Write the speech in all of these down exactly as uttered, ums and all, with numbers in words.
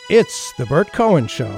It's The Bert Cohen Show.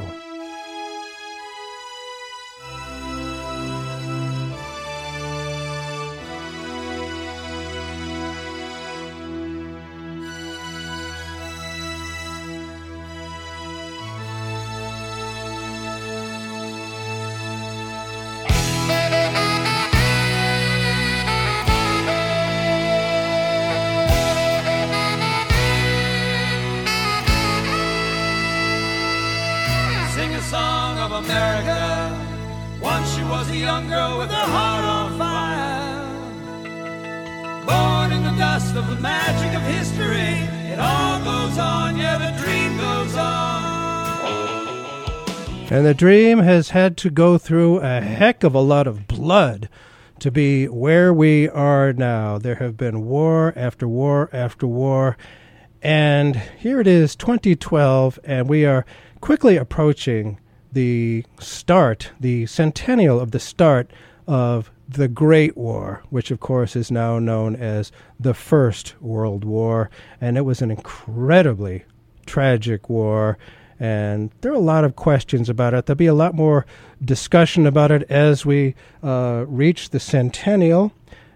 And the dream has had to go through a heck of a lot of blood to be where we are now. There have been war after war after war. And here it is, twenty twelve, and we are quickly approaching the start, the centennial of the start of the Great War, which of course is now known as the First World War. And it was an incredibly tragic war. And there are a lot of questions about it. There'll be a lot more discussion about it as we uh, reach the centennial.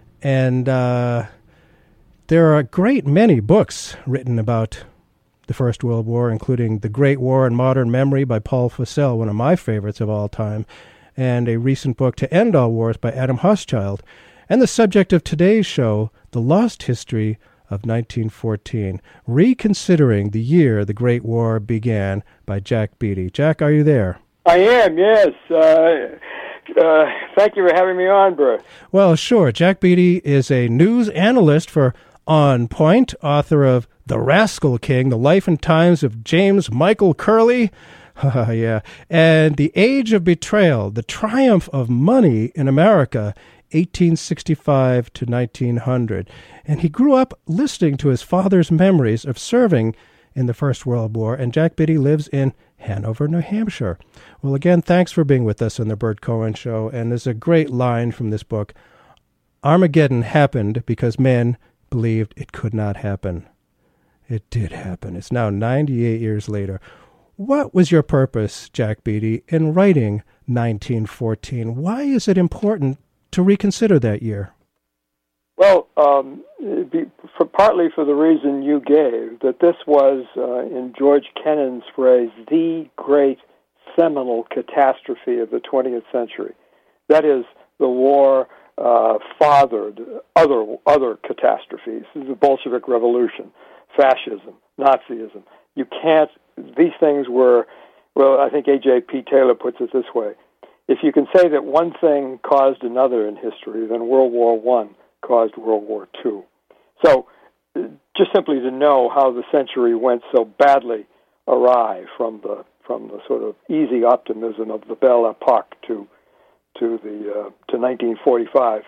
And uh, there are a great many books written about the First World War, including The Great War in Modern Memory by Paul Fussell, one of my favorites of all time, and a recent book, To End All Wars, by Adam Hochschild. And the subject of today's show, The Lost History of nineteen fourteen, Reconsidering the Year the Great War Began, by Jack Beatty. Jack, are you there? I am, yes. Uh, uh, thank you for having me on, Bert. Well, sure. Jack Beatty is a news analyst for On Point, author of The Rascal King, The Life and Times of James Michael Curley, yeah, and The Age of Betrayal, The Triumph of Money in America, eighteen sixty-five to nineteen hundred. And he grew up listening to his father's memories of serving in the First World War, and Jack Beatty lives in Hanover, New Hampshire. Well, again, thanks for being with us on the Bert Cohen Show, and there's a great line from this book. Armageddon happened because men believed it could not happen. It did happen. It's now ninety-eight years later. What was your purpose, Jack Beatty, in writing nineteen fourteen? Why is it important to reconsider that year? Well, um, be, for, partly for the reason you gave, that this was, uh, in George Kennan's phrase, the great seminal catastrophe of the twentieth century. That is, the war uh, fathered other other catastrophes, the Bolshevik Revolution, fascism, Nazism. You can't, these things were, well, I think A J P Taylor puts it this way: if you can say that one thing caused another in history, then World War One caused World War Two. So just simply to know how the century went so badly awry from the from the sort of easy optimism of the Belle Epoque to to the uh, to nineteen forty-five,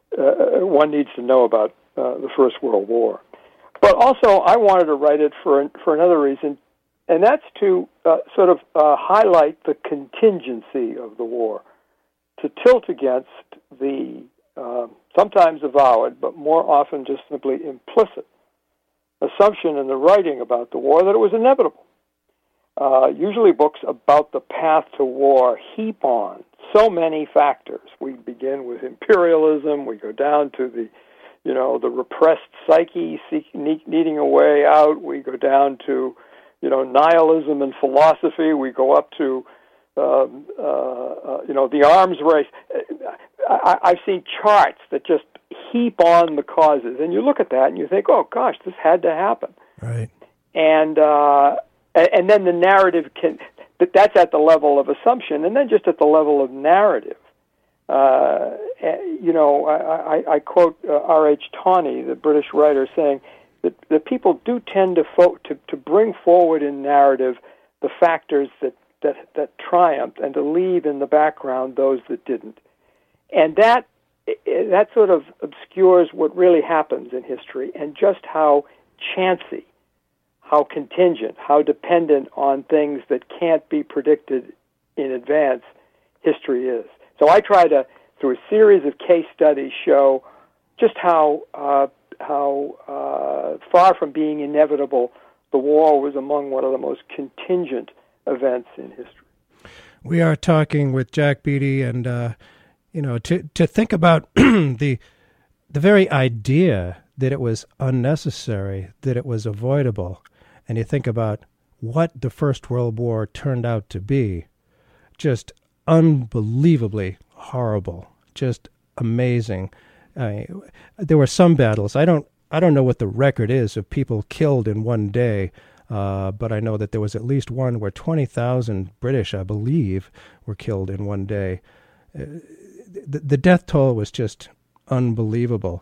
uh, one needs to know about uh, the First World War. But also, I wanted to write it for for another reason, and that's to uh, sort of uh, highlight the contingency of the war, to tilt against the uh, sometimes avowed, but more often just simply implicit assumption in the writing about the war that it was inevitable. Uh, usually books about the path to war heap on so many factors. We begin with imperialism, we go down to the, you know, the repressed psyche seek, needing a way out, we go down to, you know, nihilism and philosophy, we go up to, um, uh, uh, you know, the arms race. I, I've seen charts that just heap on the causes, and you look at that and you think, oh gosh, this had to happen. Right. And uh, and then the narrative can, that's at the level of assumption, and then just at the level of narrative. Uh, you know, I, I, I quote uh, R H Tawney, the British writer, saying that, that people do tend to, fo- to to bring forward in narrative the factors that, that, that triumphed and to leave in the background those that didn't. And that that sort of obscures what really happens in history and just how chancy, how contingent, how dependent on things that can't be predicted in advance history is. So I try to, through a series of case studies, show just how uh, how uh, far from being inevitable the war was among one of the most contingent events in history. We are talking with Jack Beatty, and uh, you know, to to think about the the very idea that it was unnecessary, that it was avoidable, and you think about what the First World War turned out to be, just unbelievably horrible, just amazing. I, there were some battles. I don't. I don't know what the record is of people killed in one day, uh, but I know that there was at least one where twenty thousand British, I believe, were killed in one day. Uh, the, the death toll was just unbelievable.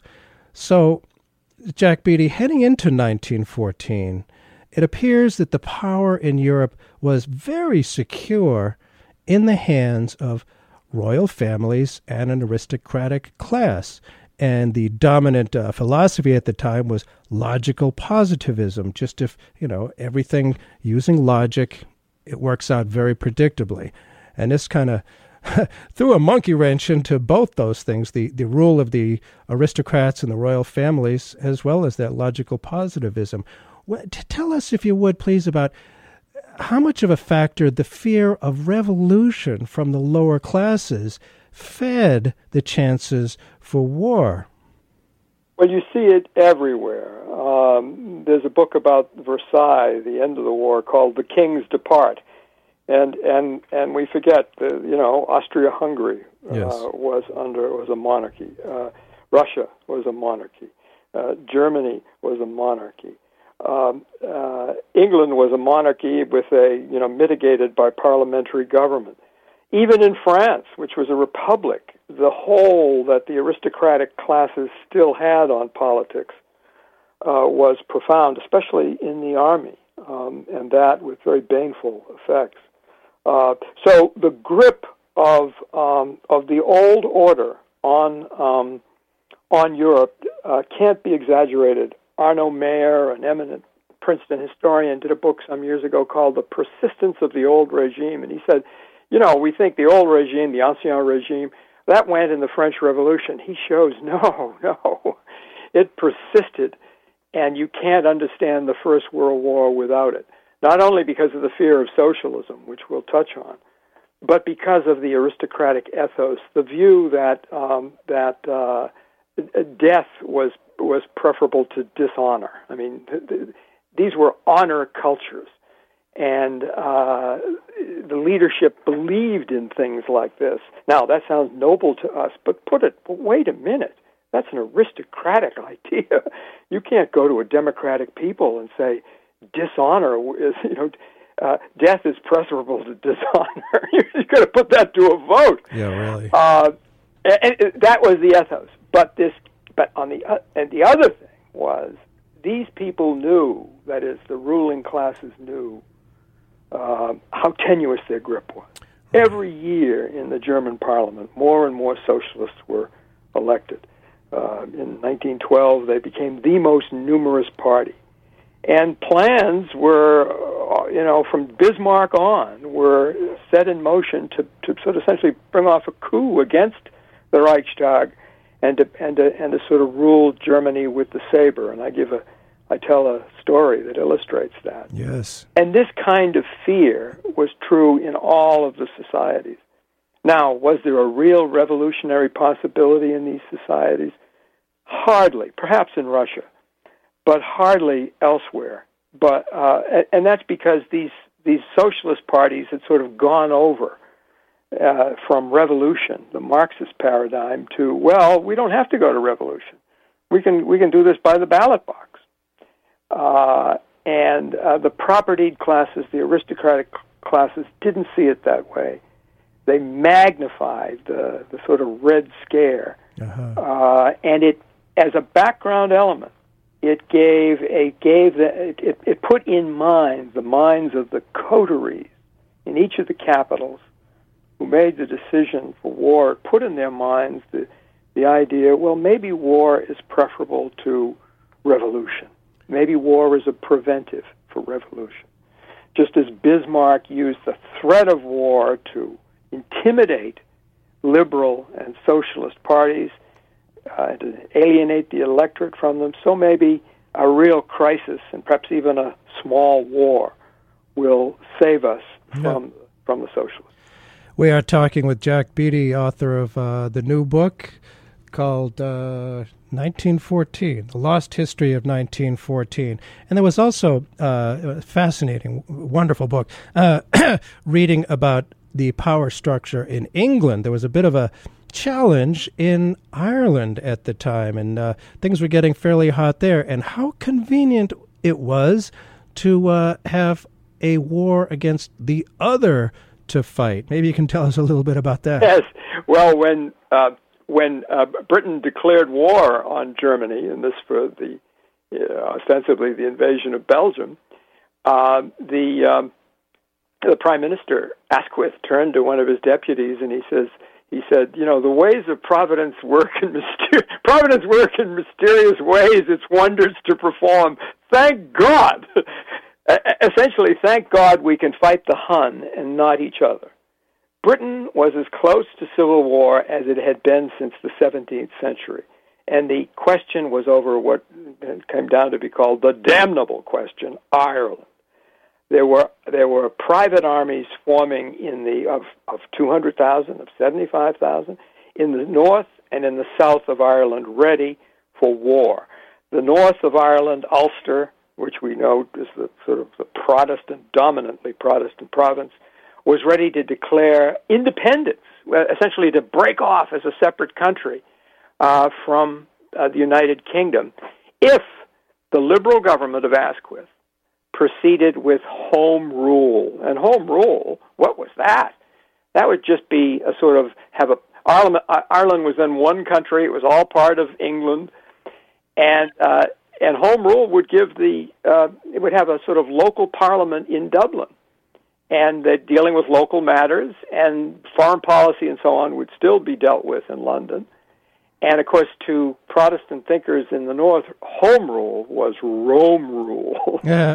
So, Jack Beatty, heading into nineteen fourteen, it appears that the power in Europe was very secure in the hands of royal families and an aristocratic class. And the dominant uh, philosophy at the time was logical positivism. Just if, you know, everything using logic, it works out very predictably. And this kind of threw a monkey wrench into both those things, the, the rule of the aristocrats and the royal families, as well as that logical positivism. Well, t- tell us, if you would, please, about how much of a factor the fear of revolution from the lower classes fed the chances for war. Well, you see it everywhere. Um, there's a book about Versailles, the end of the war, called "The Kings Depart," and and and we forget that, you know, Austria-Hungary uh, yes. was under was a monarchy. Uh, Russia was a monarchy. Uh, Germany was a monarchy. Um, uh, England was a monarchy with a, you know, mitigated by parliamentary government. Even in France, which was a republic, the hold that the aristocratic classes still had on politics uh, was profound, especially in the army, um, and that with very baneful effects. Uh, so the grip of um, of the old order on um, on Europe uh, can't be exaggerated. Arno Mayer, an eminent Princeton historian, did a book some years ago called "The Persistence of the Old Regime," and he said, you know, we think the old regime, the ancien regime, that went in the French Revolution. He shows, no, no, it persisted, and you can't understand the First World War without it, not only because of the fear of socialism, which we'll touch on, but because of the aristocratic ethos, the view that um, that uh, death was was preferable to dishonor. I mean, th- th- these were honor cultures. And uh, the leadership believed in things like this. Now, that sounds noble to us, but put it, but wait a minute. That's an aristocratic idea. You can't go to a democratic people and say dishonor is, you know, uh, death is preferable to dishonor. You've got to put that to a vote. Yeah, really. Uh, and, and that was the ethos. But this, but on the uh, and the other thing was these people knew, that is, the ruling classes knew, Uh, how tenuous their grip was. Every year in the German parliament, more and more socialists were elected. Uh, in nineteen twelve, they became the most numerous party. And plans were, uh, you know, from Bismarck on, were set in motion to, to sort of essentially bring off a coup against the Reichstag and to, and to, and to sort of rule Germany with the saber. And I give a I tell a story that illustrates that. Yes. And this kind of fear was true in all of the societies. Now, was there a real revolutionary possibility in these societies? Hardly. Perhaps in Russia, but hardly elsewhere. But uh, and that's because these these socialist parties had sort of gone over uh, from revolution, the Marxist paradigm, to, well, we don't have to go to revolution. We can we can do this by the ballot box. Uh, and uh, the propertied classes, the aristocratic classes, didn't see it that way. They magnified the, the sort of Red Scare. Uh-huh. Uh, and it, as a background element, it gave a gave the, it, it, it put in mind the minds of the coteries in each of the capitals who made the decision for war. It put in their minds the the idea, well, maybe war is preferable to revolution. Maybe war is a preventive for revolution. Just as Bismarck used the threat of war to intimidate liberal and socialist parties, uh, to alienate the electorate from them, so maybe a real crisis and perhaps even a small war will save us from, yeah. from the socialists. We are talking with Jack Beatty, author of uh, the new book called uh, nineteen fourteen, The Lost History of nineteen fourteen. And there was also uh, a fascinating, wonderful book, uh, reading about the power structure in England. There was a bit of a challenge in Ireland at the time, and uh, things were getting fairly hot there. And how convenient it was to uh, have a war against the other to fight. Maybe you can tell us a little bit about that. Yes. Well, when uh, when uh, Britain declared war on Germany, and this for the uh, ostensibly the invasion of Belgium, uh, the um, the Prime Minister Asquith turned to one of his deputies and he says, he said, you know, the ways of Providence work in myster- Providence work in mysterious ways. Its wonders to perform. Thank God. Essentially, thank God we can fight the Hun and not each other. Britain was as close to civil war as it had been since the seventeenth century. And the question was over what came down to be called the damnable question, Ireland. There were there were private armies forming in the of, of two hundred thousand, of seventy-five thousand, in the north and in the south of Ireland, ready for war. The north of Ireland, Ulster, which we know is the sort of the Protestant, dominantly Protestant province, was ready to declare independence, essentially to break off as a separate country uh, from uh, the United Kingdom, if the Liberal government of Asquith proceeded with home rule. And home rule, what was that? That would just be a sort of have a Ireland, Ireland was then one country. It was all part of England, and uh, and home rule would give the uh, it would have a sort of local parliament in Dublin, and uh, dealing with local matters, and foreign policy and so on would still be dealt with in London. And of course, to Protestant thinkers in the North, home rule was Rome rule. Yeah.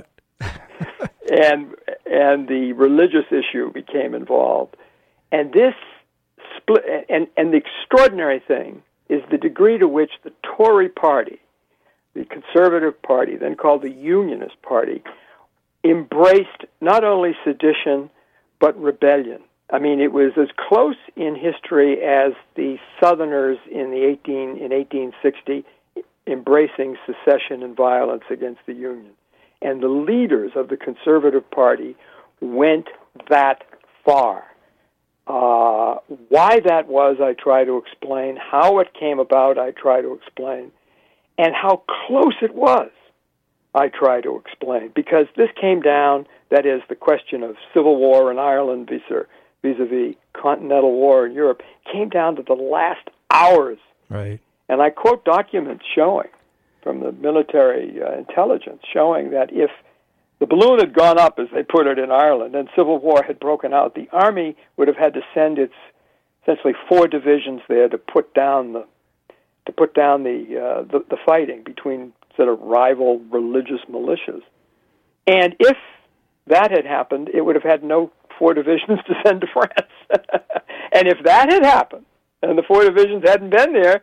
and and the religious issue became involved. And this split, and, and the extraordinary thing is the degree to which the Tory party, the Conservative Party, then called the Unionist Party, embraced not only sedition, but rebellion. I mean, it was as close in history as the Southerners in the eighteen in eighteen sixty embracing secession and violence against the Union. And the leaders of the Conservative Party went that far. Uh, why that was, I try to explain. How it came about, I try to explain. And how close it was, I try to explain. Because this came down, that is, the question of civil war in Ireland vis-a-vis continental war in Europe, came down to the last hours. Right. And I quote documents showing, from the military uh, intelligence, showing that if the balloon had gone up, as they put it, in Ireland, and civil war had broken out, the army would have had to send its essentially four divisions there to put down the to put down the uh, the, the fighting between sort of rival religious militias. And if that had happened, it would have had no four divisions to send to France. And if that had happened, and the four divisions hadn't been there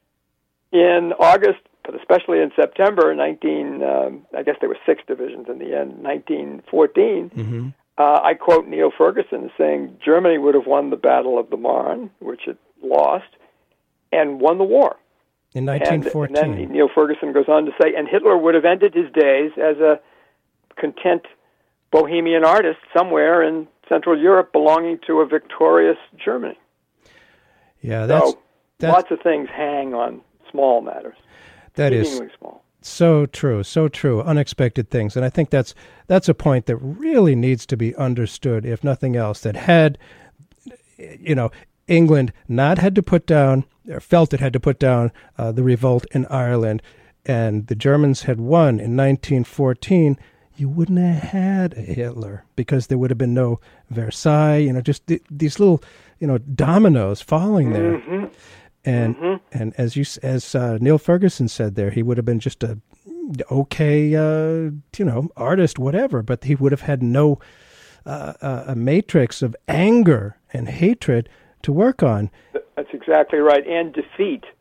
in August, but especially in September nineteen, um, I guess there were six divisions in the end, nineteen fourteen, mm-hmm. uh, I quote Neil Ferguson as saying, Germany would have won the Battle of the Marne, which it lost, and won the war. In nineteen fourteen. And, and then Neil Ferguson goes on to say, and Hitler would have ended his days as a content bohemian artist somewhere in Central Europe belonging to a victorious Germany. Yeah, that's, so that's lots of things hang on small matters. That is small. So true, so true. Unexpected things. And I think that's that's a point that really needs to be understood, if nothing else, that had, you know, England not had to put down, or felt it had to put down uh, the revolt in Ireland, and the Germans had won in nineteen fourteen, you wouldn't have had a Hitler, because there would have been no Versailles, you know, just th- these little, you know, dominoes falling there. Mm-hmm. And mm-hmm. and as you as uh, Neil Ferguson said there, he would have been just a okay, uh, you know, artist, whatever, but he would have had no uh, uh, a matrix of anger and hatred to work on. That's exactly right, and defeat.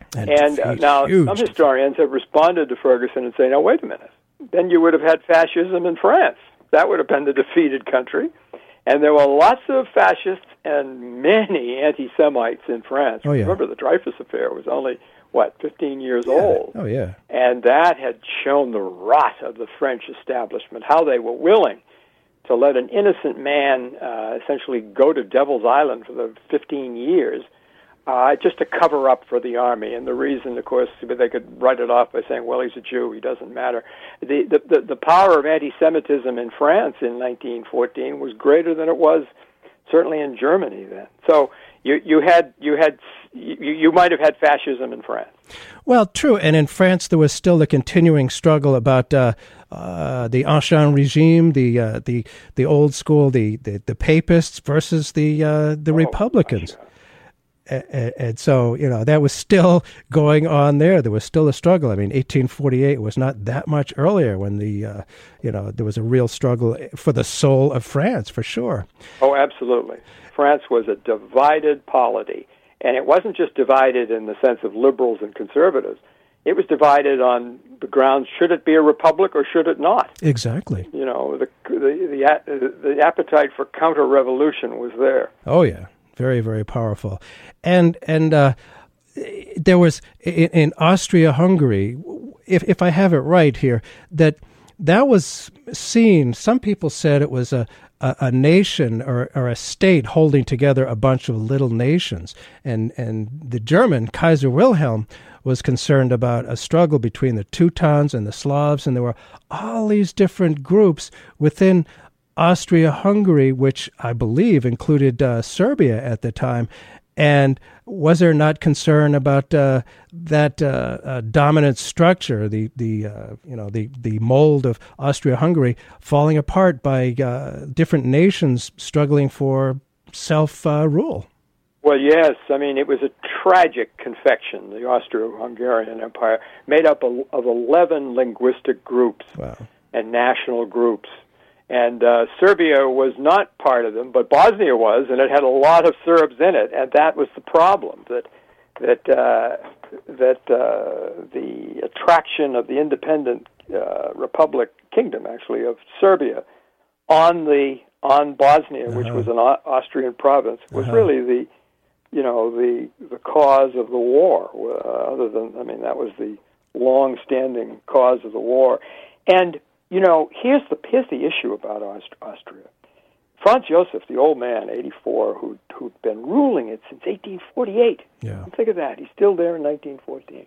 And, and uh, now huge. some historians have responded to Ferguson and say, now, wait a minute. Then you would have had fascism in France. That would have been the defeated country. And there were lots of fascists and many anti-Semites in France. Oh, yeah. Remember, the Dreyfus affair was only, what, fifteen years yeah. old? Oh, yeah. And that had shown the rot of the French establishment, how they were willing to let an innocent man uh, essentially go to Devil's Island for the fifteen years uh, just to cover up for the army. And the reason, of course, they could write it off by saying, well, he's a Jew, he doesn't matter. The, the, the, the power of anti-Semitism in France in nineteen fourteen was greater than it was certainly in Germany then. So you, you had, you, had you, you might have had fascism in France. Well, true. And in France, there was still the continuing struggle about uh, uh, the Ancien regime, the uh, the the old school, the, the, the papists versus the uh, the Oh, Republicans. gosh, yeah. And, and so, you know, that was still going on there. There was still a struggle. I mean, eighteen forty-eight was not that much earlier when the, uh, you know, there was a real struggle for the soul of France, for sure. Oh, absolutely. France was a divided polity. And it wasn't just divided in the sense of liberals and conservatives. It was divided on the grounds, should it be a republic or should it not? Exactly. You know, the the the, the appetite for counter-revolution was there. Oh, yeah. Very, very powerful. And and uh, there was, in, in Austria-Hungary, if if I have it right here, that that was seen, some people said it was a, a, a nation or, or a state holding together a bunch of little nations. And, and the German, Kaiser Wilhelm, was concerned about a struggle between the Teutons and the Slavs, and there were all these different groups within Austria-Hungary, which I believe included uh, Serbia at the time. And was there not concern about uh, that uh, uh, dominant structure, the the uh, you know the the mold of Austria-Hungary, falling apart by uh, different nations struggling for self uh, rule? Well, yes. I mean, it was a tragic confection. The Austro-Hungarian Empire, made up of, of eleven linguistic groups Wow. and national groups. And uh, Serbia was not part of them, but Bosnia was, and it had a lot of Serbs in it, and that was the problem, that that uh, that uh, the attraction of the independent uh, republic kingdom, actually, of Serbia on the on Bosnia, uh-huh. which was an Au- Austrian province, was uh-huh. really the you know the the cause of the war. Uh, other than, I mean, that was the long-standing cause of the war, and. You know, here's the here's the issue about Aust- Austria. Franz Josef, the old man, eighty-four, who who'd been ruling it since eighteen forty-eight. Yeah. Think of that. He's still there in nineteen fourteen.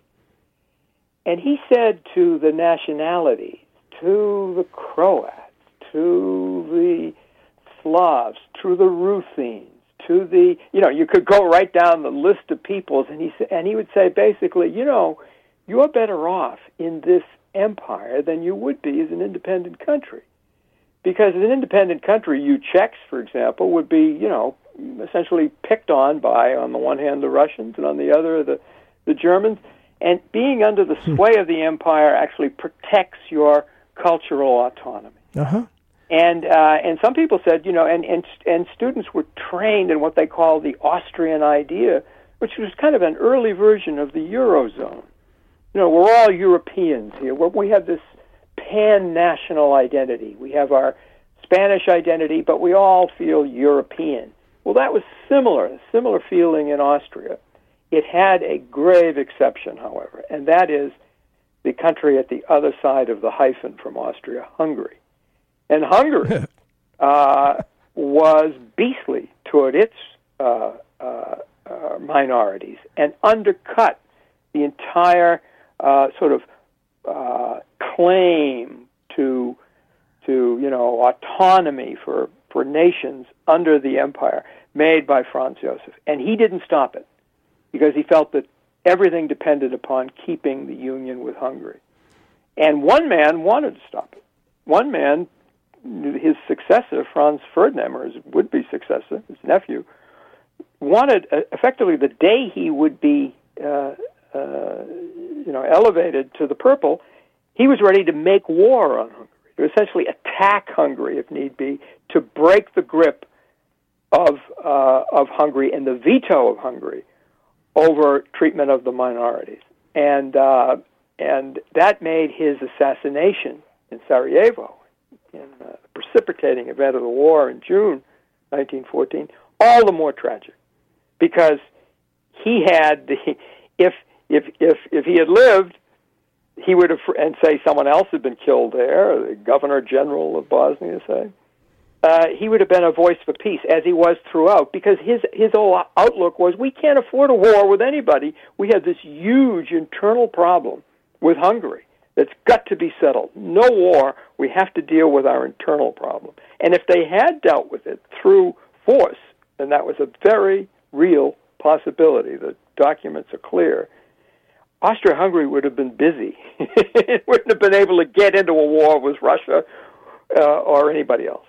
And he said to the nationalities, to the Croats, to the Slavs, to the Ruthenes, to the, you know, you could go right down the list of peoples, and he and he would say basically, you know, you're better off in this empire than you would be as an independent country. Because as an independent country, you Czechs, for example, would be, you know, essentially picked on by, on the one hand, the Russians, and on the other, the, the Germans. And being under the sway of the empire actually protects your cultural autonomy. Uh-huh. And uh, and some people said, you know, and, and and students were trained in what they call the Austrian idea, which was kind of an early version of the Eurozone. You know, we're all Europeans here. We're, we have this pan-national identity. We have our Spanish identity, but we all feel European. Well, that was similar, a similar feeling in Austria. It had a grave exception, however, and that is the country at the other side of the hyphen from Austria, Hungary. And Hungary uh, was beastly toward its uh, uh, uh, minorities and undercut the entire Uh, sort of uh, claim to to you know autonomy for, for nations under the empire made by Franz Josef, and he didn't stop it because he felt that everything depended upon keeping the union with Hungary. And one man wanted to stop it. One man, his successor, Franz Ferdinand, or his would-be successor, his nephew, wanted uh, effectively the day he would be. Uh, Uh, you know, elevated to the purple, he was ready to make war on Hungary, to essentially attack Hungary if need be, to break the grip of uh, of Hungary and the veto of Hungary over treatment of the minorities. And uh, and that made his assassination in Sarajevo, in uh, the precipitating event of the war in June nineteen fourteen, all the more tragic, because he had the if if if if he had lived, he would have, and say someone else had been killed there, the Governor General of Bosnia, say, uh, he would have been a voice for peace, as he was throughout, because his his whole outlook was, we can't afford a war with anybody. We have this huge internal problem with Hungary that's got to be settled. No war. We have to deal with our internal problem. And if they had dealt with it through force, then that was a very real possibility. The documents are clear. Austria-Hungary would have been busy. It wouldn't have been able to get into a war with Russia uh, or anybody else.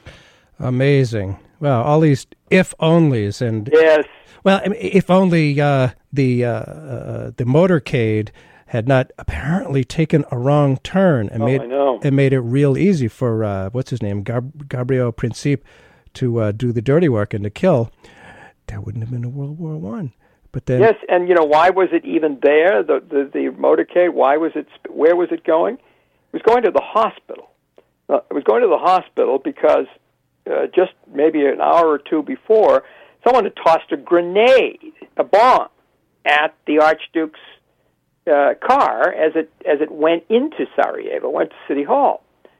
Amazing. Well, all these if-onlys. And yes. Well, I mean, if only uh, the uh, uh, the motorcade had not apparently taken a wrong turn and oh, made I know. and made it real easy for, uh, what's his name, Gab- Gabriel Principe to uh, do the dirty work and to kill. There wouldn't have been a World War One. But then, yes, and you know, why was it even there? The, the the motorcade. Why was it? Where was it going? It was going to the hospital. Uh, it was going to the hospital because uh, just maybe an hour or two before, someone had tossed a grenade, a bomb, at the Archduke's uh, car as it as it went into Sarajevo, went to City Hall,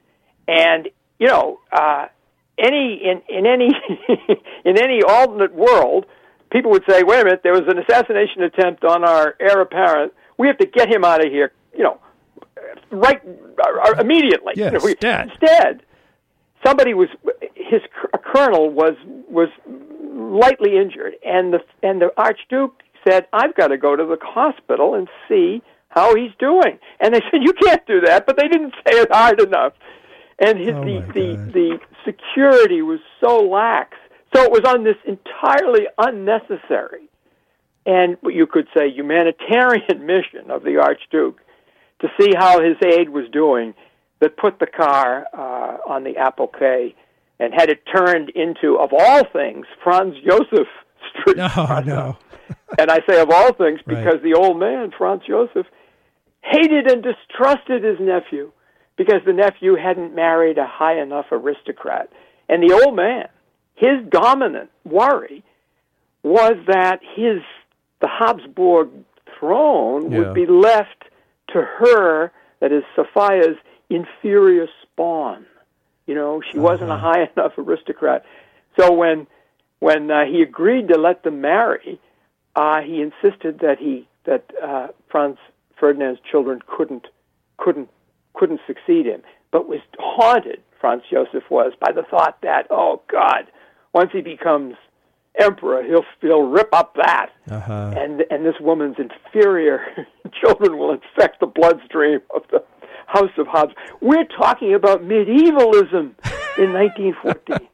and you know, uh, any in in any in any alternate world, people would say, wait a minute, there was an assassination attempt on our heir apparent. We have to get him out of here, you know, right uh, immediately. Yes, you know, we, instead. instead, somebody was, his a colonel was was lightly injured, and the and the Archduke said, I've got to go to the hospital and see how he's doing. And they said, you can't do that, but they didn't say it hard enough. And his, oh the, the, God. the security was so lax. So it was on this entirely unnecessary and what you could say humanitarian mission of the Archduke to see how his aide was doing that put the car uh, on the Apple Quay and had it turned into, of all things, Franz Josef Street. No, no. And I say of all things because right. the old man, Franz Josef, hated and distrusted his nephew because the nephew hadn't married a high enough aristocrat. And the old man, his dominant worry was that his the Habsburg throne yeah. would be left to her, that is Sophia's inferior spawn. You know, she uh-huh. wasn't a high enough aristocrat. So when when uh, he agreed to let them marry, uh, he insisted that he that uh, Franz Ferdinand's children couldn't couldn't couldn't succeed him, but was haunted. Franz Josef was by the thought that, oh God, once he becomes emperor, he'll he'll rip up that, uh-huh. and and this woman's inferior children will infect the bloodstream of the House of Habsburg. We're talking about medievalism in nineteen fourteen.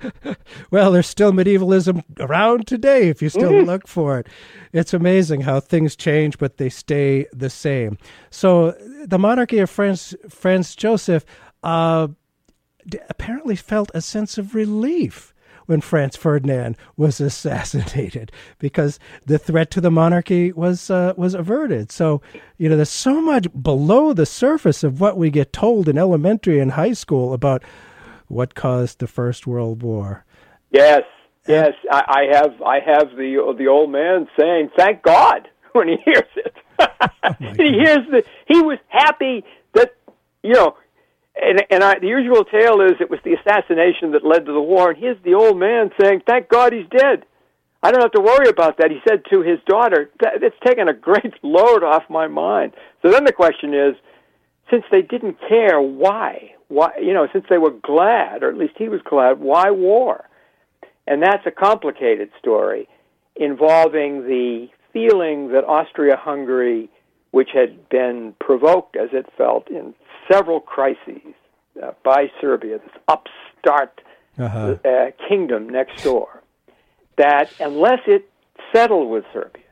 Well, there's still medievalism around today if you still mm-hmm. look for it. It's amazing how things change, but they stay the same. So the monarchy of Franz, Franz Joseph uh, apparently felt a sense of relief when Franz Ferdinand was assassinated because the threat to the monarchy was uh, was averted. So, you know, there's so much below the surface of what we get told in elementary and high school about what caused the First World War. Yes, yes, I, I have I have the the old man saying, "Thank God," when he hears it. Oh he hears the he was happy that, you know. And, and I, the usual tale is it was the assassination that led to the war, and here's the old man saying, thank God he's dead. I don't have to worry about that. He said to his daughter, it's taken a great load off my mind. So then the question is, since they didn't care, why? Why? You know, since they were glad, or at least he was glad, why war? And that's a complicated story involving the feeling that Austria-Hungary, which had been provoked, as it felt, in several crises uh, by Serbia, this upstart uh-huh. uh, kingdom next door, that unless it settled with Serbia,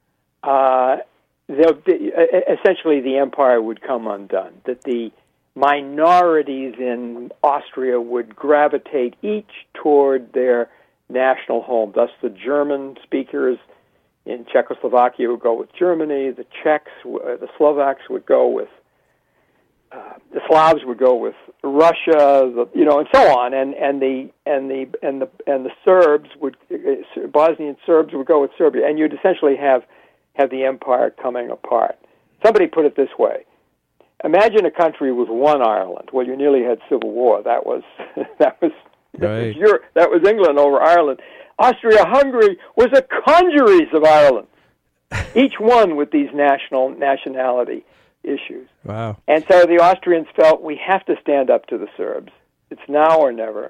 uh, the, the, essentially the empire would come undone, that the minorities in Austria would gravitate each toward their national home. Thus the German speakers in Czechoslovakia would go with Germany. The Czechs, uh, the Slovaks would go with uh, the Slavs would go with Russia. The, you know, and so on. And and the and the and the and the Serbs would uh, Bosnian Serbs would go with Serbia. And you'd essentially have have the empire coming apart. Somebody put it this way: imagine a country with one Ireland. Well, you nearly had civil war. That was that was that right. was, Europe, that was England over Ireland. Austria-Hungary was a congeries of Ireland, each one with these national nationality issues. Wow. And so the Austrians felt, we have to stand up to the Serbs. It's now or never.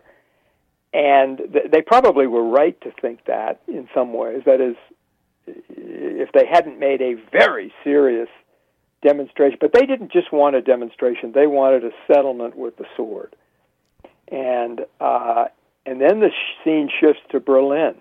And th- they probably were right to think that in some ways. That is, if they hadn't made a very serious demonstration. But they didn't just want a demonstration. They wanted a settlement with the sword. And uh, and then the sh- scene shifts to Berlin,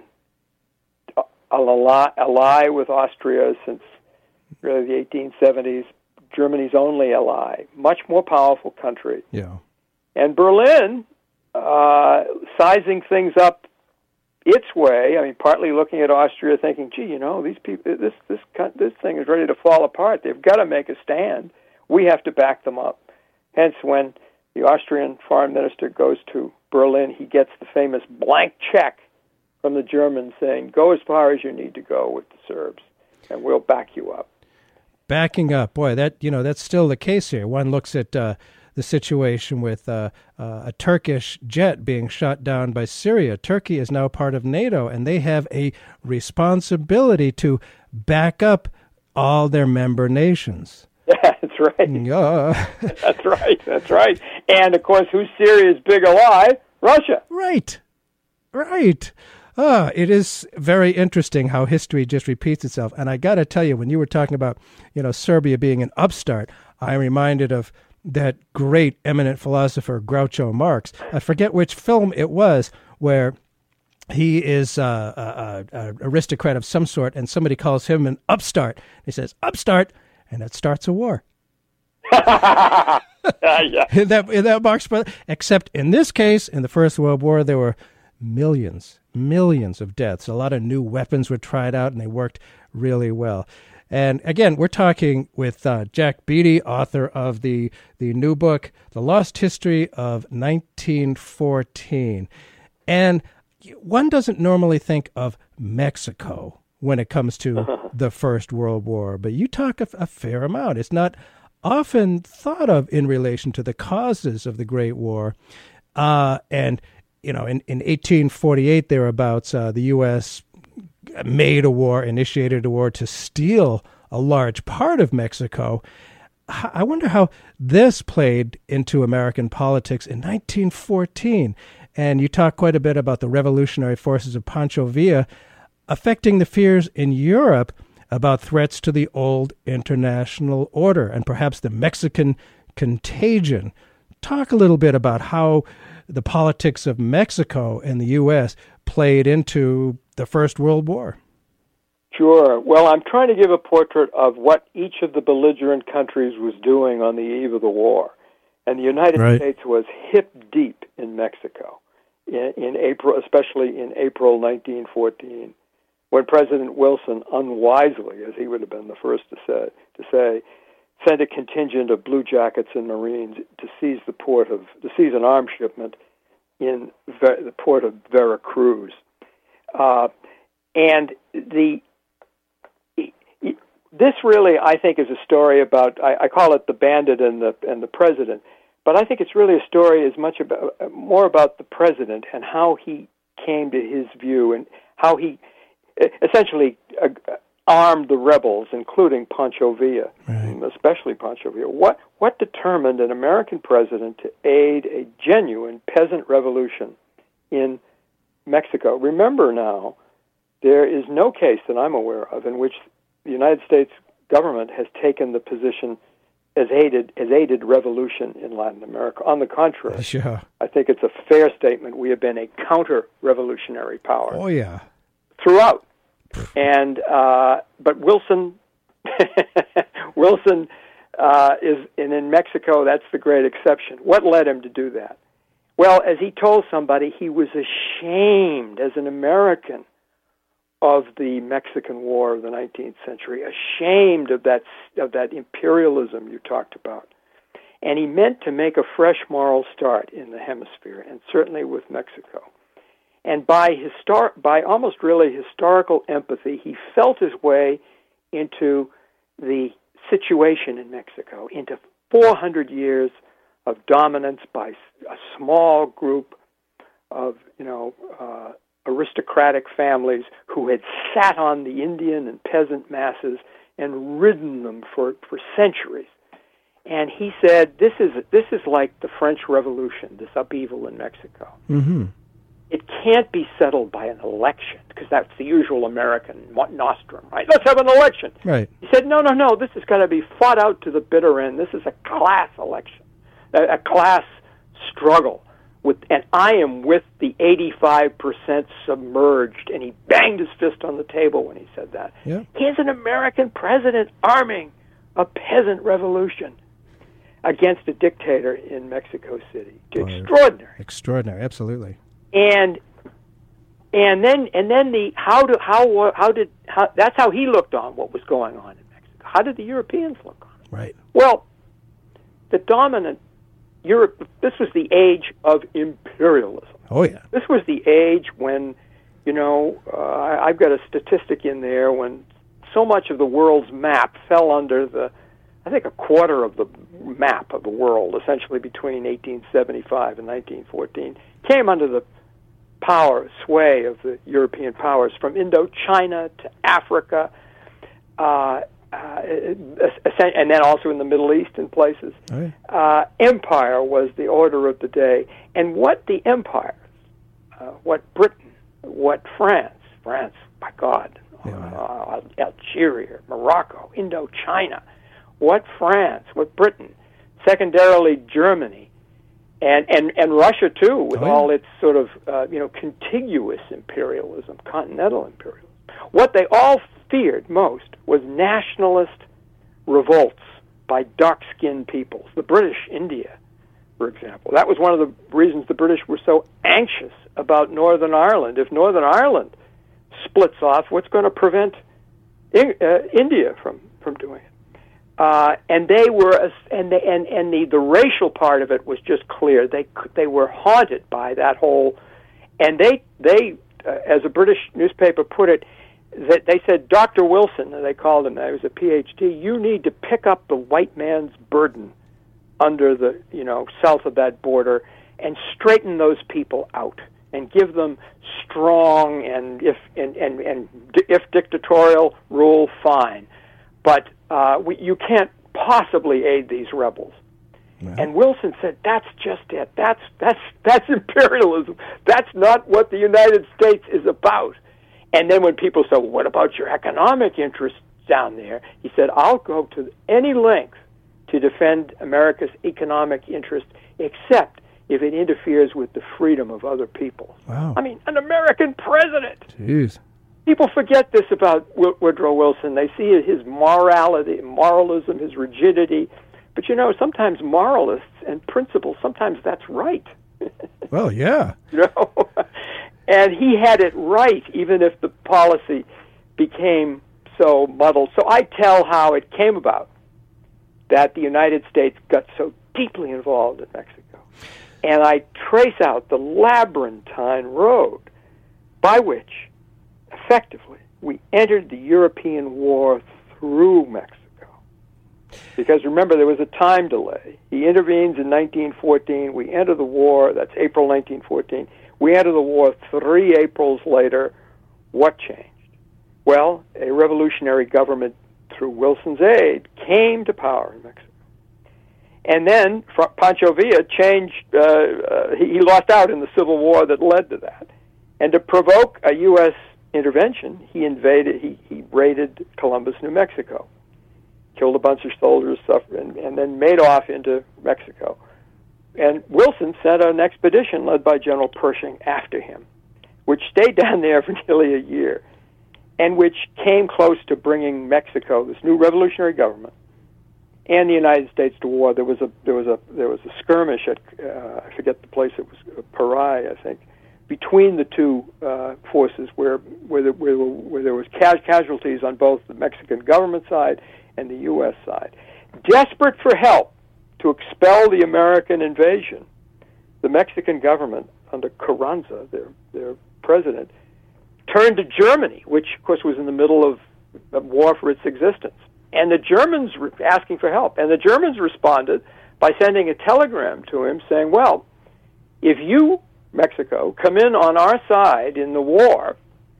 a ally, ally with Austria since really the eighteen seventies, Germany's only ally, much more powerful country. Yeah. And Berlin, uh, sizing things up its way. I mean, partly looking at Austria, thinking, "Gee, you know, these people, this this this thing is ready to fall apart. They've got to make a stand. We have to back them up." Hence, when the Austrian foreign minister goes to Berlin, he gets the famous blank check from the Germans saying, "Go as far as you need to go with the Serbs, and we'll back you up." Backing up, boy, that you know that's still the case here. One looks at uh, the situation with uh, uh, a Turkish jet being shot down by Syria. Turkey is now part of NATO, and they have a responsibility to back up all their member nations. Yeah, that's right. Yeah. That's right. That's right. And, of course, who's Syria's big ally? Russia. Right. Right. Ah, it is very interesting how history just repeats itself. And I got to tell you, when you were talking about, you know, Serbia being an upstart, I'm reminded of that great eminent philosopher Groucho Marx. I forget which film it was where he is uh, a, a, a aristocrat of some sort, and somebody calls him an upstart. He says, "Upstart," and it starts a war. uh, yeah. in that in that Marx, except in this case, in the First World War, there were millions, millions of deaths. A lot of new weapons were tried out, and they worked really well. And again, we're talking with uh, Jack Beatty, author of the the new book, The Lost History of nineteen fourteen. And one doesn't normally think of Mexico when it comes to the First World War, but you talk a, a fair amount. It's not often thought of in relation to the causes of the Great War. Uh, and, you know, in, in eighteen forty-eight, thereabouts, uh, the U S made a war, initiated a war to steal a large part of Mexico. I wonder how this played into American politics in nineteen fourteen. And you talk quite a bit about the revolutionary forces of Pancho Villa affecting the fears in Europe about threats to the old international order and perhaps the Mexican contagion. Talk a little bit about how the politics of Mexico and the U S played into the First World War. Sure. Well, I'm trying to give a portrait of what each of the belligerent countries was doing on the eve of the war. And the United Right. States was hip deep in Mexico in, in April, especially in April nineteen fourteen, when President Wilson, unwisely, as he would have been the first to say, to say, sent a contingent of Blue Jackets and Marines to seize the port of to seize an arms shipment in Ver, the port of Veracruz, uh, and the. This really, I think, is a story about, I, I call it the bandit and the and the president, but I think it's really a story as much about, more about the president and how he came to his view and how he essentially uh, armed the rebels, including Pancho Villa, Right. especially Pancho Villa. What, what determined an American president to aid a genuine peasant revolution in Mexico? Remember now, there is no case that I'm aware of in which the United States government has taken the position as aided as aided revolution in Latin America. On the contrary, Yeah. I think it's a fair statement. We have been a counter-revolutionary power Oh, yeah. throughout. And uh, but Wilson, Wilson uh, is and in Mexico. That's the great exception. What led him to do that? Well, as he told somebody, he was ashamed as an American of the Mexican War of the nineteenth century, ashamed of that of that imperialism you talked about. And he meant to make a fresh moral start in the hemisphere, and certainly with Mexico. And by histor- by almost really historical empathy, he felt his way into the situation in Mexico, into four hundred years of dominance by a small group of, you know, uh, aristocratic families who had sat on the Indian and peasant masses and ridden them for, for centuries. And he said, this is this is like the French Revolution, this upheaval in Mexico. Mm-hmm. It can't be settled by an election, because that's the usual American nostrum, right? Let's have an election. Right. He said, no, no, no, this is going to be fought out to the bitter end. This is a class election, a, a class struggle. With, and I am with the eighty-five percent submerged. And he banged his fist on the table when he said that. Yeah. Here's an American president arming a peasant revolution against a dictator in Mexico City. Boy, extraordinary. Extraordinary, absolutely. And and then and then the how do how how did how, that's how he looked on what was going on in Mexico. How did the Europeans look on it? Right. Well, the dominant Europe. This was the age of imperialism. Oh yeah. This was the age when, you know, uh, I, I've got a statistic in there when so much of the world's map fell under the, I think a quarter of the map of the world, essentially between eighteen seventy-five and nineteen fourteen, came under the power, sway of the European powers, from Indochina to Africa, uh, uh, and then also in the Middle East in places. Right. Uh, empire was the order of the day. And what the empires, uh, what Britain, what France, France, by God, Yeah. uh, Algeria, Morocco, Indochina, what France, what Britain, secondarily Germany, and, and, and Russia too, with Oh, yeah. all its sort of uh, you know contiguous imperialism, continental imperialism. What they all feared most was nationalist revolts by dark-skinned peoples. The British India, for example, that was one of the reasons the British were so anxious about Northern Ireland. If Northern Ireland splits off, what's going to prevent in, uh, India from, from doing it? Uh, and they were, and the and and the, the racial part of it was just clear. They they were haunted by that whole, and they they, uh, as a British newspaper put it, that they said, Doctor Wilson, they called him, he was a P H D, you need to pick up the white man's burden under the, you know, south of that border and straighten those people out and give them strong and if and, and, and if dictatorial rule, fine. But uh, we, you can't possibly aid these rebels. Well. And Wilson said, that's just it. That's that's that's imperialism. That's not what the United States is about. And then when people said, well, what about your economic interests down there? He said, I'll go to any length to defend America's economic interest, except if it interferes with the freedom of other people. Wow. I mean, an American president. Jeez. People forget this about Woodrow Wilson. They see his morality, moralism, his rigidity. But, you know, sometimes moralists and principles, sometimes that's right. Well, yeah. You know? And he had it right, even if the policy became so muddled. So I tell how it came about that the United States got so deeply involved in Mexico. And I trace out the labyrinthine road by which, effectively, we entered the European war through Mexico. Because remember, there was a time delay. He intervenes in nineteen fourteen. We enter the war. That's April nineteen fourteen. We enter the war three Aprils later. What changed? Well, a revolutionary government, through Wilson's aid, came to power in Mexico. And then Pancho Villa changed, uh, uh, he, he lost out in the civil war that led to that. And to provoke a U S intervention, he invaded, he, he raided Columbus, New Mexico, killed a bunch of soldiers, suffered, and, and then made off into Mexico. And Wilson sent an expedition led by General Pershing after him, which stayed down there for nearly a year, and which came close to bringing Mexico, this new revolutionary government, and the United States to war. There was a there was a there was a skirmish at uh, I forget the place. It was Parai, I think, between the two uh, forces, where where, the, where where there was ca- casualties on both the Mexican government side and the U S side. Desperate for help to expel the American invasion, the Mexican government under Carranza, their their president, turned to Germany, which of course was in the middle of a war for its existence. And the Germans were asking for help. And the Germans responded by sending a telegram to him saying, well, if you, Mexico, come in on our side in the war,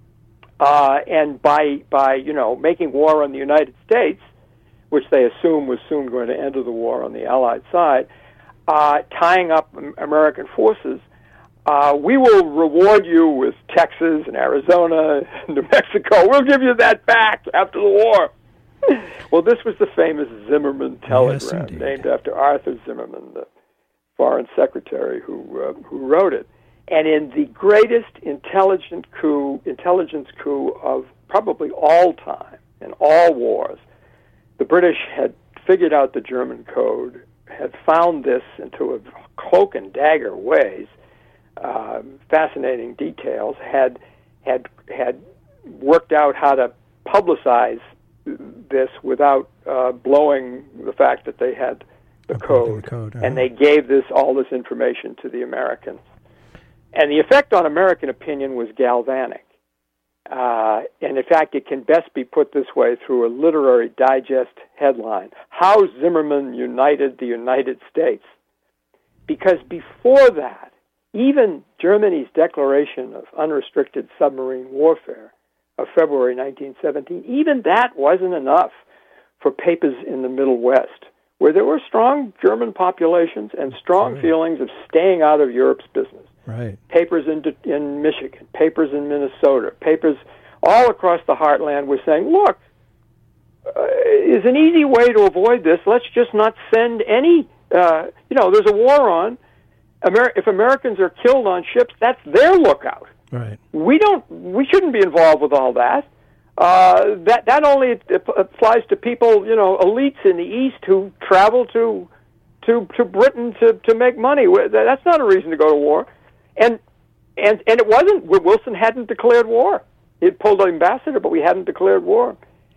uh, and by, by, you know, making war on the United States, which they assumed was soon going to enter the war on the Allied side, uh, tying up American forces, uh, we will reward you with Texas and Arizona and New Mexico. We'll give you that back after the war. Well, this was the famous Zimmerman telegram, yes, named after Arthur Zimmerman, the foreign secretary who uh, who wrote it. And in the greatest intelligent coup, intelligence coup of probably all time, in all wars, the British had figured out the German code, had found this into a cloak and dagger ways, uh, fascinating details, had had had worked out how to publicize this without uh, blowing the fact that they had the code, code uh-huh. and they gave this all this information to the Americans. And the effect on American opinion was galvanic. Uh, and in fact, it can best be put this way through a literary digest headline: How Zimmerman United the United States. Because before that, even Germany's declaration of unrestricted submarine warfare of February nineteen seventeen, even that wasn't enough for papers in the Middle West, where there were strong German populations and strong right. feelings of staying out of Europe's business. Right. Papers in in Michigan, papers in Minnesota, papers all across the heartland were saying, look, uh, is an easy way to avoid this. Let's just not send any, uh, you know, there's a war on. Amer- if Americans are killed on ships, that's their lookout. Right. We don't. We shouldn't be involved with all that. Uh, that that only applies to people, you know, elites in the East who travel to to to Britain to, to make money. That's not a reason to go to war. And and and it wasn't. Wilson hadn't declared war. He had pulled an ambassador, but we hadn't declared war.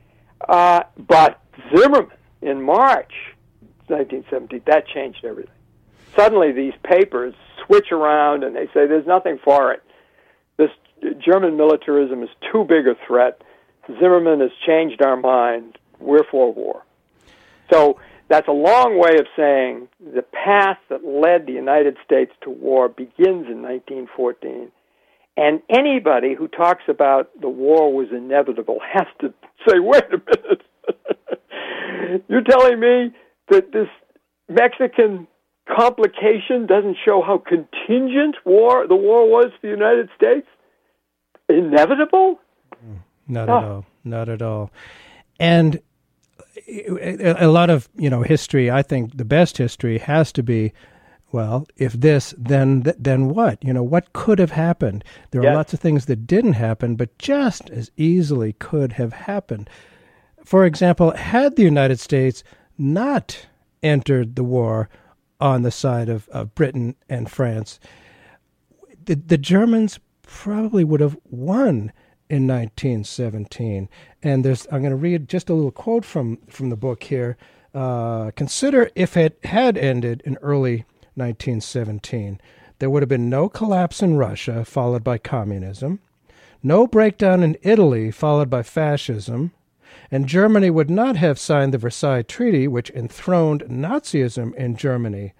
Uh, but Zimmerman in March nineteen seventeen, that changed everything. Suddenly, these papers switch around and they say there's nothing for it. This German militarism is too big a threat. Zimmerman has changed our mind. We're for war. So that's a long way of saying the path that led the United States to war begins in nineteen fourteen. And anybody who talks about the war was inevitable has to say, wait a minute. You're telling me that this Mexican complication doesn't show how contingent war the war was for the United States? Inevitable? Not oh. at all. Not at all. And a lot of, you know, history, I think the best history has to be, well, if this, then then what? You know, what could have happened? There are yes. lots of things that didn't happen, but just as easily could have happened. For example, had the United States not entered the war on the side of, of Britain and France, the, the Germans probably would have won in nineteen seventeen. And there's, I'm going to read just a little quote from, from the book here. Uh, Consider if it had ended in early nineteen seventeen, there would have been no collapse in Russia, followed by communism, no breakdown in Italy, followed by fascism, and Germany would not have signed the Versailles Treaty, which enthroned Nazism in Germany.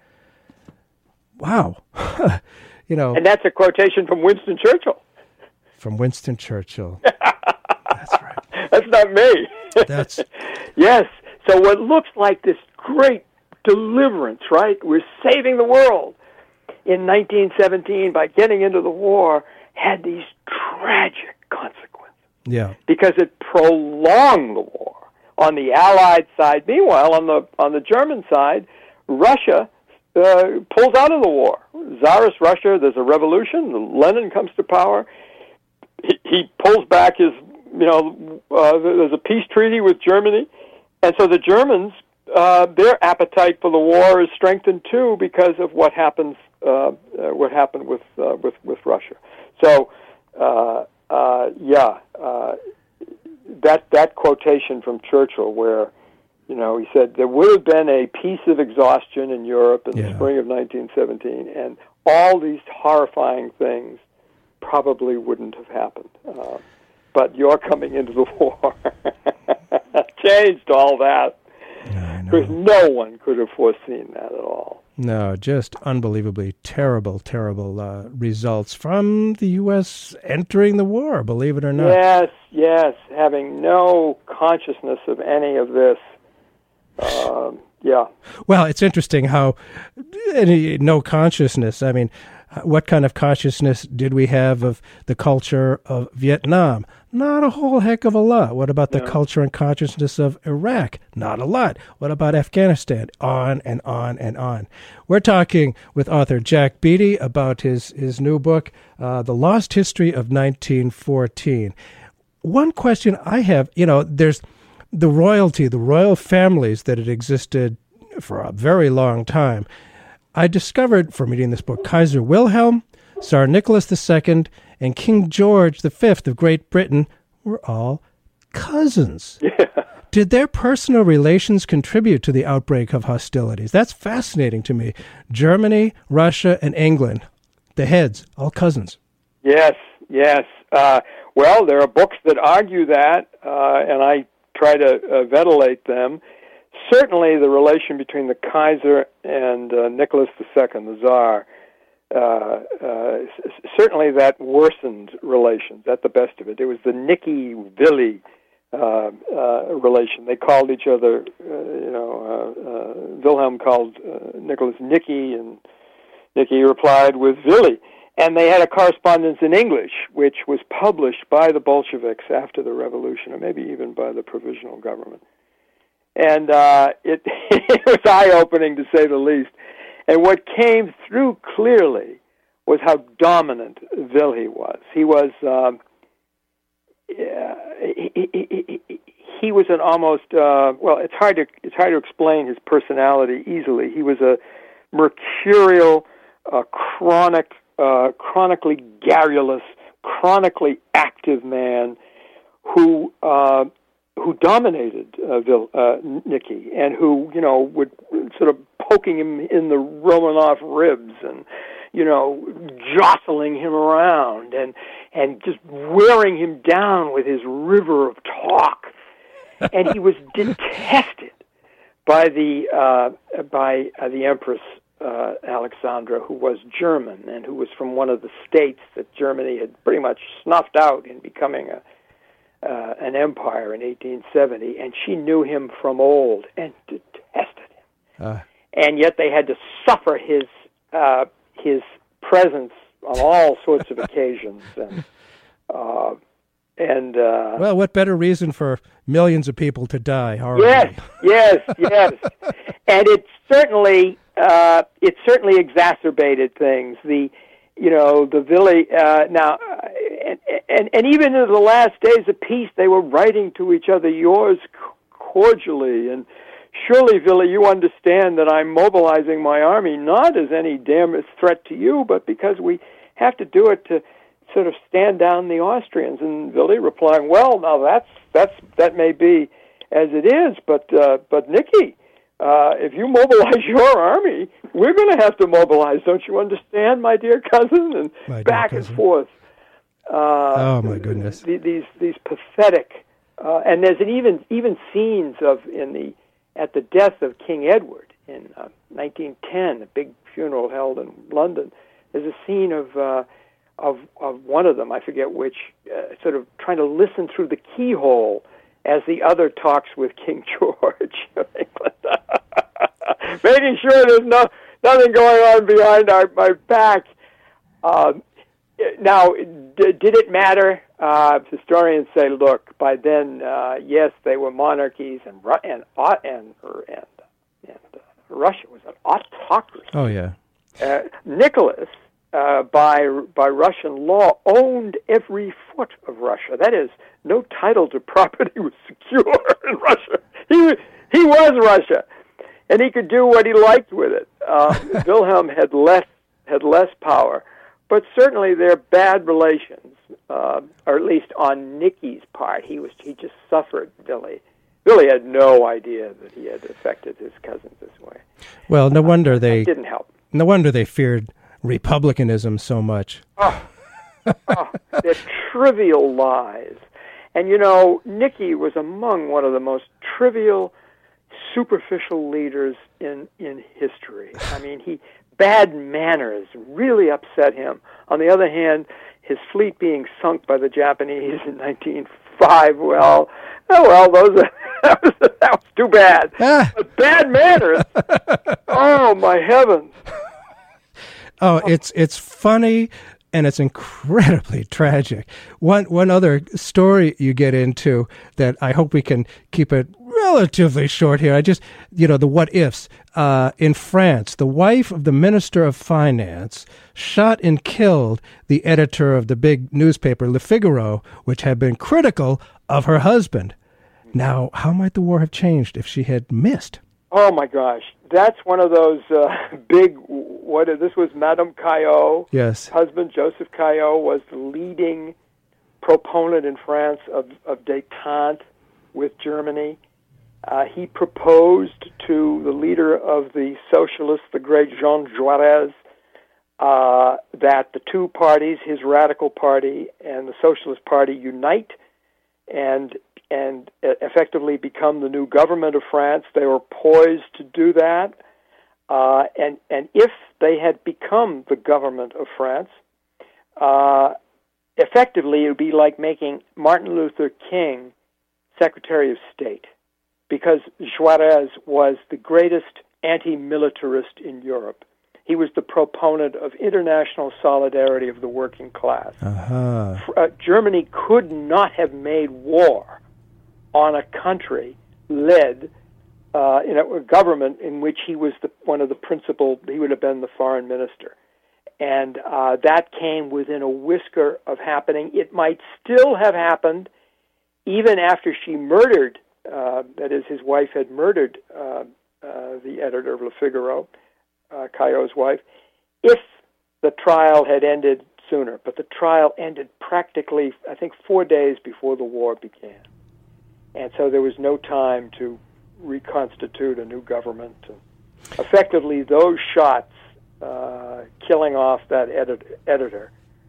Wow. You know, and that's a quotation from Winston Churchill. From Winston Churchill. That's right. That's not me. That's yes. So what looks like this great deliverance, right? We're saving the world in nineteen seventeen by getting into the war, had these tragic consequences. Yeah. Because it prolonged the war on the Allied side. Meanwhile, on the on the German side, Russia uh, pulls out of the war. Tsarist Russia, there's a revolution. Lenin comes to power. He, he pulls back his, you know, uh, there's a peace treaty with Germany. And so the Germans, uh, their appetite for the war is strengthened too because of what happens, uh, uh, what happened with, uh, with with Russia. So, uh, uh, yeah, uh, that that quotation from Churchill, where you know he said there would have been a peace of exhaustion in Europe in yeah. the spring of nineteen seventeen, and all these horrifying things probably wouldn't have happened. Uh, but your coming into the war changed all that. Because no one could have foreseen that at all. No, just unbelievably terrible, terrible uh, results from the U S entering the war, believe it or not. Yes, yes, having no consciousness of any of this. Um, yeah. Well, it's interesting how any, no consciousness, I mean, what kind of consciousness did we have of the culture of Vietnam? Not a whole heck of a lot. What about the yeah. culture and consciousness of Iraq? Not a lot. What about Afghanistan? On and on and on. We're talking with author Jack Beatty about his, his new book, uh, The Lost History of nineteen fourteen. One question I have, you know, there's the royalty, the royal families that had existed for a very long time. I discovered from reading this book, Kaiser Wilhelm, Tsar Nicholas the Second, and King George the Fifth of Great Britain were all cousins. Yeah. Did their personal relations contribute to the outbreak of hostilities? That's fascinating to me. Germany, Russia, and England, the heads, all cousins. Yes, yes. Uh, well, there are books that argue that, uh, and I try to uh, ventilate them. Certainly the relation between the Kaiser and uh, Nicholas the Second, the Tsar, uh, uh, s- certainly that worsened relations at the best of it. It was the Nicky-Willy uh, uh, relation. They called each other, uh, you know, uh, uh, Wilhelm called uh, Nicholas Nicky, and Nicky replied with Willy. And they had a correspondence in English, which was published by the Bolsheviks after the revolution, or maybe even by the provisional government. And uh, it, it was eye-opening, to say the least. And what came through clearly was how dominant Willy was. He was um, yeah, he, he, he, he was an almost uh, well. It's hard to it's hard to explain his personality easily. He was a mercurial, uh, chronic, uh, chronically garrulous, chronically active man who. Uh, who dominated uh, Vil, uh, Nicky, and who, you know, would sort of poking him in the Romanov ribs and, you know, jostling him around and and just wearing him down with his river of talk. And he was detested by the uh, by uh, the Empress uh, Alexandra, who was German and who was from one of the states that Germany had pretty much snuffed out in becoming a Uh, an empire in eighteen seventy, and she knew him from old and detested him. Uh. And yet they had to suffer his uh, his presence on all sorts of occasions. And, uh, and uh, well, what better reason for millions of people to die? Horribly. Yes, yes, yes. And it certainly uh, it certainly exacerbated things. The You know, the Willy, uh, now, and, and and even in the last days of peace, they were writing to each other, yours cordially, and surely, Willy, you understand that I'm mobilizing my army not as any damn threat to you, but because we have to do it to sort of stand down the Austrians. And Willy replying, well, now that's, that's, that may be as it is, but, uh, but Nicky, Uh, if you mobilize your army, we're going to have to mobilize. Don't you understand, my dear cousin? And my back cousin. and forth. Uh, oh my goodness! These these, these pathetic, uh, and there's an even even scenes of in the at the death of King Edward in uh, nineteen ten, a big funeral held in London. There's a scene of uh, of of one of them, I forget which, uh, sort of trying to listen through the keyhole as the other talks with King George of England, making sure there's no nothing going on behind our my back. Uh, now, d- did it matter? Uh, historians say, look, by then, uh, yes, they were monarchies, and Ru- and and and, and uh, Russia was an autocracy. Oh yeah. Uh, Nicholas, uh, by by Russian law, owned every foot of Russia. That is, no title to property was secure in Russia. He he was Russia, and he could do what he liked with it. Uh, Wilhelm had less had less power, but certainly their bad relations, uh, or at least on Nicky's part, he was he just suffered. Billy, Billy had no idea that he had affected his cousins this way. Well, no wonder uh, they it didn't help. No wonder they feared republicanism so much. Oh, oh, they're trivial lies. And, you know, Nicky was among one of the most trivial, superficial leaders in, in history. I mean, he bad manners really upset him. On the other hand, his fleet being sunk by the Japanese in nineteen oh five, well, oh, well, those are, that, was, that was too bad. Ah. But bad manners, oh, my heavens. Oh, it's it's funny, and it's incredibly tragic. One one other story you get into that I hope we can keep it relatively short here. I just, you know, the what ifs. Uh, in France, the wife of the Minister of Finance shot and killed the editor of the big newspaper Le Figaro, which had been critical of her husband. Now, how might the war have changed if she had missed? Oh my gosh, that's one of those uh, big. What this was, Madame Caillaux. Yes, husband Joseph Caillaux was the leading proponent in France of, of détente with Germany. Uh, he proposed to the leader of the socialists, the great Jean Jaurès, uh, that the two parties, his radical party and the Socialist Party, unite and and effectively become the new government of France. They were poised to do that. Uh, and, and if they had become the government of France, uh, effectively it would be like making Martin Luther King Secretary of State, because Jaurès was the greatest anti-militarist in Europe. He was the proponent of international solidarity of the working class. Uh-huh. Uh, Germany could not have made war on a country led uh, in a, a government in which he was the, one of the principal, he would have been the foreign minister. And uh, that came within a whisker of happening. It might still have happened even after she murdered, uh, that is, his wife had murdered uh, uh, the editor of Le Figaro, uh, Caillaux's wife, if the trial had ended sooner. But the trial ended practically, I think, four days before the war began. And so there was no time to reconstitute a new government. And effectively, those shots, uh, killing off that edit- editor,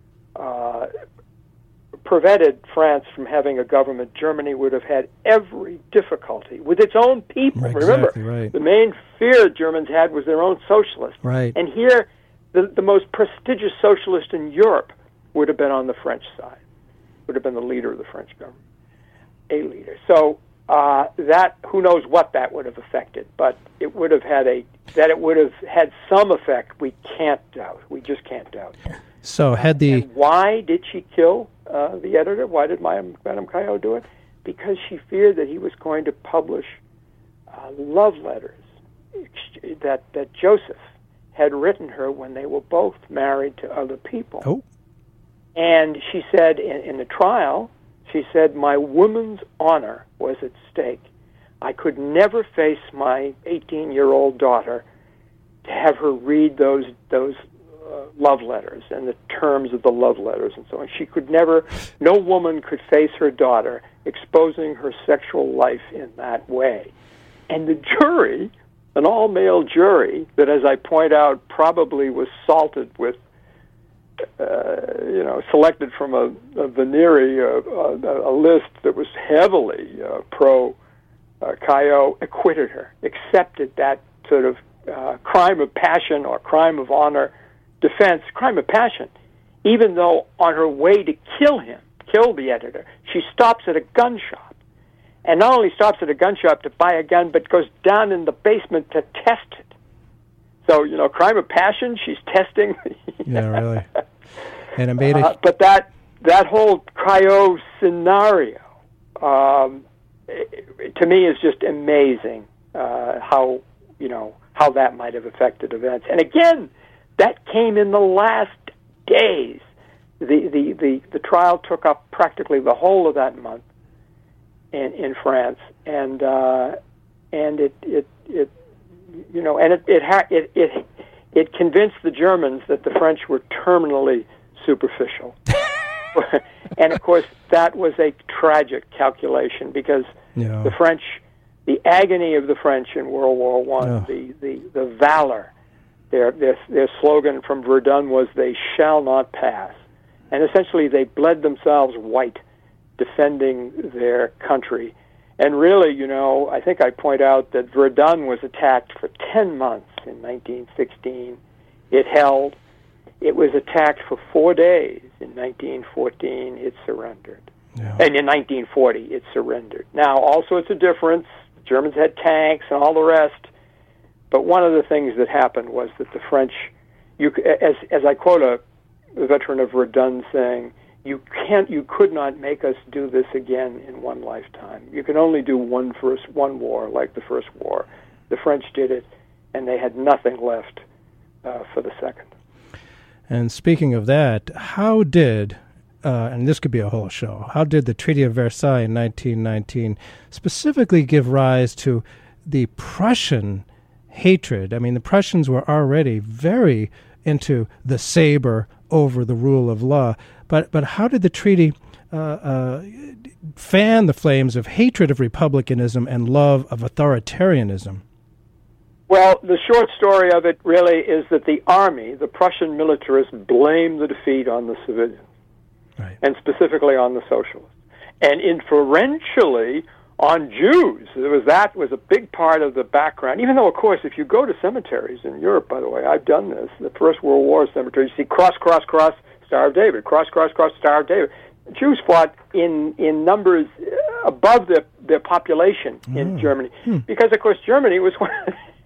uh, prevented France from having a government. Germany would have had every difficulty with its own people. Exactly, Remember, right. The main fear Germans had was their own socialists. Right. And here, the, the most prestigious socialist in Europe would have been on the French side, would have been the leader of the French government. A leader. So uh, that, who knows what that would have affected, but it would have had a, that it would have had some effect, we can't doubt. We just can't doubt. So had the... And why did she kill uh, the editor? Why did Madame Caillaux do it? Because she feared that he was going to publish uh, love letters that, that Joseph had written her when they were both married to other people. Oh. And she said in, in the trial, she said, my woman's honor was at stake. I could never face my eighteen-year-old daughter to have her read those those uh, love letters and the terms of the love letters and so on. She could never, no woman could face her daughter exposing her sexual life in that way. And the jury, an all-male jury that, as I point out, probably was salted with Uh, you know, selected from a, a veneering, a, a, a list that was heavily uh, pro uh, Caillaux, acquitted her, accepted that sort of uh, crime of passion or crime of honor defense, crime of passion, even though on her way to kill him, kill the editor, she stops at a gun shop. And not only stops at a gun shop to buy a gun, but goes down in the basement to test it. So, you know, crime of passion, she's testing. Yeah, really. And it made it... Uh, but that that whole Caillaux scenario, um, it, to me, is just amazing uh, how, you know, how that might have affected events. And again, that came in the last days. The, the, the, the trial took up practically the whole of that month in, in France. And, uh, and it, it, it, you know, and it, it, ha- it, it it convinced the Germans that the French were terminally superficial. And, of course, that was a tragic calculation because yeah. the French, the agony of the French in World War One, oh. the, the, the valor, their, their, their slogan from Verdun was, "They shall not pass." And essentially they bled themselves white defending their country. And really, you know, I think I point out that Verdun was attacked for ten months in nineteen sixteen. It held. It was attacked for four days in nineteen fourteen. It surrendered. Yeah. And in nineteen forty, it surrendered. Now, also it's a difference. The Germans had tanks and all the rest. But one of the things that happened was that the French, you, as, as I quote a, a veteran of Verdun saying, You can't. You could not make us do this again in one lifetime. You can only do one first, one war like the First War. The French did it, and they had nothing left uh, for the second. And speaking of that, how did, uh, and this could be a whole show, how did the Treaty of Versailles in nineteen nineteen specifically give rise to the Prussian hatred? I mean, the Prussians were already very into the saber over the rule of law. But but how did the treaty uh, uh, fan the flames of hatred of republicanism and love of authoritarianism? Well, the short story of it really is that the army, the Prussian militarists, blamed the defeat on the civilians, right. and specifically on the socialists, and inferentially on Jews. There was that was a big part of the background. Even though, of course, if you go to cemeteries in Europe, by the way, I've done this. The First World War cemeteries, you see cross, cross, cross. Star of David, cross, cross, cross, Star of David. Jews fought in in numbers above their their population in oh. Germany, hmm. because of course Germany was one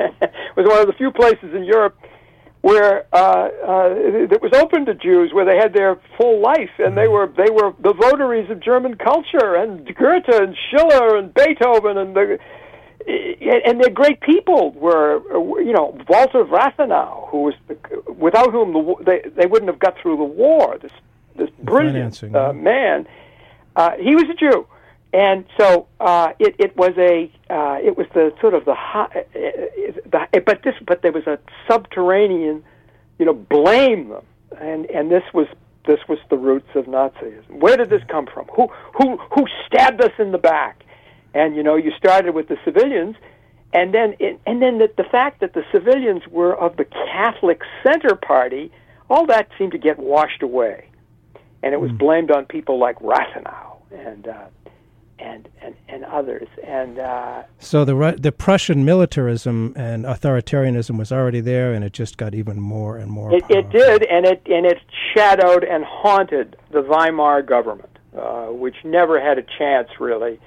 was one of the few places in Europe where uh, uh, it was open to Jews, where they had their full life, and they were they were the votaries of German culture, and Goethe and Schiller and Beethoven and the. And they're great people. Were you know Walter Rathenau, who was the, without whom the, they they wouldn't have got through the war. This this brilliant uh, man, uh, he was a Jew, and so uh, it it was a uh, it was the sort of the, high, the but this but there was a subterranean, you know, blame them, and and this was this was the roots of Nazism. Where did this come from? Who who who stabbed us in the back? And, you know, you started with the civilians, and then it, and then the, the fact that the civilians were of the Catholic Center Party, all that seemed to get washed away. And it was mm. blamed on people like Rathenau and uh, and, and and others. And uh, So the the Prussian militarism and authoritarianism was already there, and it just got even more and more it, it did, and it, and it shadowed and haunted the Weimar government, uh, which never had a chance, really,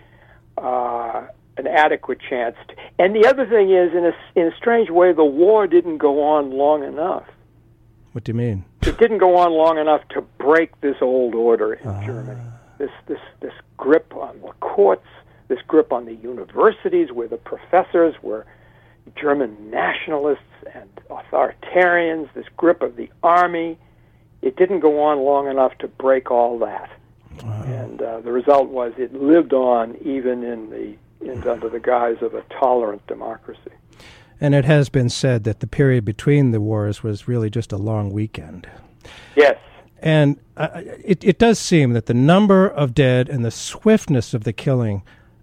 Uh, an adequate chance. To, and the other thing is, in a, in a strange way, the war didn't go on long enough. What do you mean? It didn't go on long enough to break this old order in uh. Germany. This, this, this grip on the courts, this grip on the universities, where the professors were German nationalists and authoritarians, this grip of the army. It didn't go on long enough to break all that. Wow. And uh, the result was it lived on even in the in, under the guise of a tolerant democracy. And it has been said that the period between the wars was really just a long weekend. Yes. And uh, it, it does seem that the number of dead and the swiftness of the killing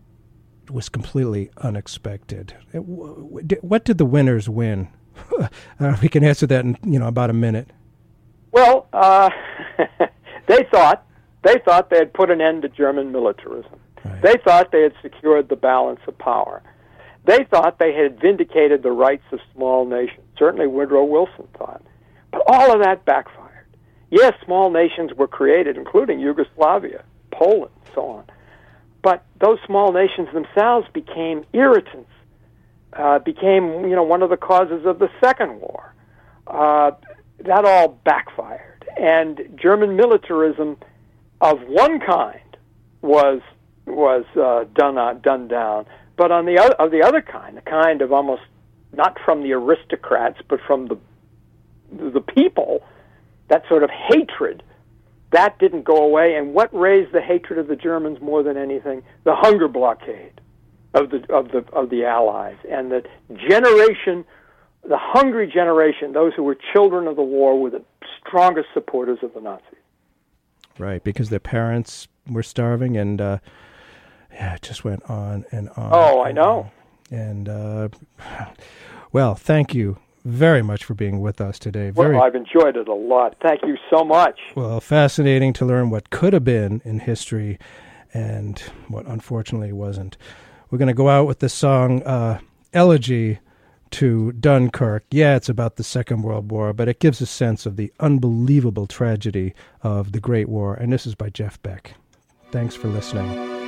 was completely unexpected. It, what did the winners win? uh, we can answer that in you know about a minute. Well, uh, they thought They thought they had put an end to German militarism. Right. They thought they had secured the balance of power. They thought they had vindicated the rights of small nations. Certainly Woodrow Wilson thought. But all of that backfired. Yes, small nations were created, including Yugoslavia, Poland, so on. But those small nations themselves became irritants, uh, became, you know, one of the causes of the Second War. Uh, that all backfired. And German militarism of one kind was was uh, done uh, done down, but on the other of the other kind, the kind of almost not from the aristocrats, but from the the people, that sort of hatred, that didn't go away. And what raised the hatred of the Germans more than anything? The hunger blockade of the of the of the Allies, and the generation the hungry generation, those who were children of the war, were the strongest supporters of the Nazis. Right, because their parents were starving, and uh, yeah, it just went on and on. Oh, I know. And, uh, well, thank you very much for being with us today. Very, well, I've enjoyed it a lot. Thank you so much. Well, fascinating to learn what could have been in history and what unfortunately wasn't. We're going to go out with the song uh, Elegy to Dunkirk. Yeah, it's about the Second World War, but it gives a sense of the unbelievable tragedy of the Great War. And this is by Jeff Beck. Thanks for listening.